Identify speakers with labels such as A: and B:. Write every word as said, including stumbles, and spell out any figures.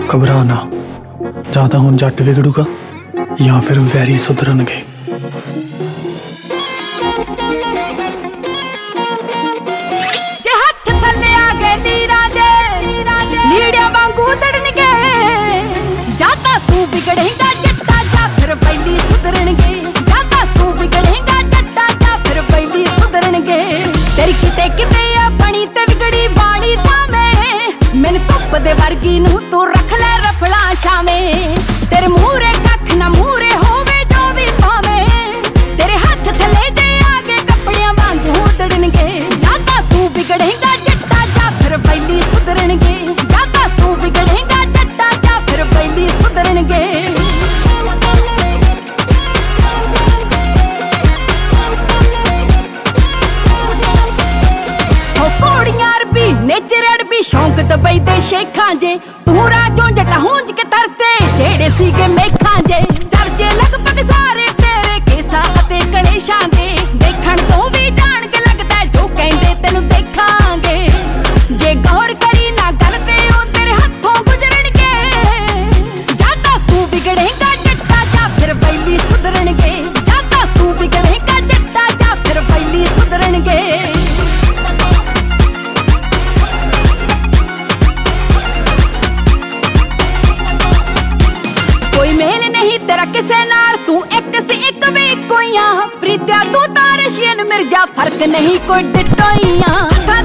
A: घबरा ना, ਜਾਂ ਤਾਂ ਹੁਣ ਜੱਟ ਵਿਗੜੂਗਾ ਜਾਂ ਫਿਰ ਵੈਰੀ ਸੁਧਰਨਗੇ।
B: ਜੇ ਹੱਥ ਥੱਲੇ ਆ ਗਏ ਲੀਰਾਂ ਦੇ ਲੀੜਿਆਂ ਵਾਂਗੂ ਉਧੜਨਗੇ। ਜਾਂ ਤਾਂ ਤੂੰ ਵਿਗੜੇਗਾ ਜੱਟਾ ਜਾਂ ਫਿਰ ਪਹਿਲੀ ਸੁਧਰਨਗੇ। ਜਾਂ ਤਾਂ ਤੂੰ ਵਿਗੜੇਗਾ ਜੱਟਾ ਜਾਂ ਫਿਰ ਪਹਿਲੀ ਸੁਧਰਨਗੇ। ਤੇਰੀ ਕਿਤੇ ਕਿਤੇ ਆ ਬਣੀ ਤੇ ਵਿਗੜੀ ਵਾਲੀ ਥਾਵੇਂ। ਮੈਨੂੰ ਧੁੱਪ ਦੇ ਵਰਗੀ ਨੂੰ ਤੂੰ ਰੱਖ ਲੈ ਰਫਲਾ ਛਾਵੇਂ। ਤੇਰੇ ਮੂਹਰੇ ਕੱਖ ਨਾ ਮੂਹਰੇ ਹੋਵੇ ਜੋ ਵੀ ਭਾਵੇਂ। ਤੇਰੇ ਹੱਥ ਥੱਲੇ ਜੇ ਆ ਗਏ ਕੱਪੜਿਆਂ ਵਾਂਗੂ ਉਧੜਨਗੇ। ਜਾਂ ਤਾਂ ਤੂੰ ਵਿਗੜੇਗਾ ਜੱਟਾ ਜਾਂ ਫਿਰ ਪਹਿਲੀ ਸੁਧਰਨਗੇ। ਜਾਂ ਤਾਂ ਤੂੰ ਵਿਗੜੇਗਾ ਜੱਟਾ ਜਾਂ ਫਿਰ ਪਹਿਲੀ ਸੁਧਰਨਗੇ। ਘੋੜੀਆਂ ਅਰਬੀ ਨੇਚਰ ਅੜਬੀ ਸ਼ੌਂਕ ਦੁਬਈ ਦੇ ਸ਼ੇਖਾਂ ਜੇ। ਤੂੰ ਰਾਜੋਂ ਜੱਟਾ ਹੁੰਜ ਕੇ ਤਰਤੇ ਜਿਹੜੇ ਸੀਗੇ ਮੇਖਾਂ ਜੇ। ਚਰਚੇ ਲਗਭਗ ਸਾਰੇ ਤੇਰੇ ਕੇਸਾਂ ਅਤੇ ਕਲੇਸ਼ਾਂ ਦੇ। ਦੇਖਣ ਤੋਂ ਵੀ ਜਾਣ ਕੇ ਲੱਗਦਾ ਜੋ ਕਹਿੰਦੇ ਤੈਨੂੰ ਦੇਖਾਂਗੇ। ਜੇ ਗੌਰ ਕਰੀ ਨਾ ਗੱਲ ਤੇ ਉਹ ਤੇਰੇ ਹੱਥੋਂ ਗੁਜ਼ਰਨਗੇ। ਜਾਂ ਤਾਂ ਤੂੰ ਵਿਗੜੇਗਾ ਜੱਟਾ ਜਾਂ ਫਿਰ ਪਹਿਲੀ ਸੁਧਰਨਗੇ। ਜਾਂ ਤਾਂ ਤੂੰ ਵਿਗੜੇਗਾ ਜੱਟਾ ਜਾਂ ਫਿਰ ਪਹਿਲੀ ਸੁਧਰਨਗੇ। ਕੋਈ ਮੇਲ ਨਹੀਂ ਤੇਰਾ ਕਿਸੇ ਨਾਲ, ਤੂੰ ਇੱਕ ਸੀ ਇੱਕ ਵੀ ਕੋਈਆਂ। ਪ੍ਰੀਤਿਆ ਤੂੰ ਤਾਂ ਰਸ਼ੀਅਨ ਮਿਰਜ਼ਾ, ਫਰਕ ਨਹੀਂ ਕੋਈ ਡਿਟੋਈਆਂ।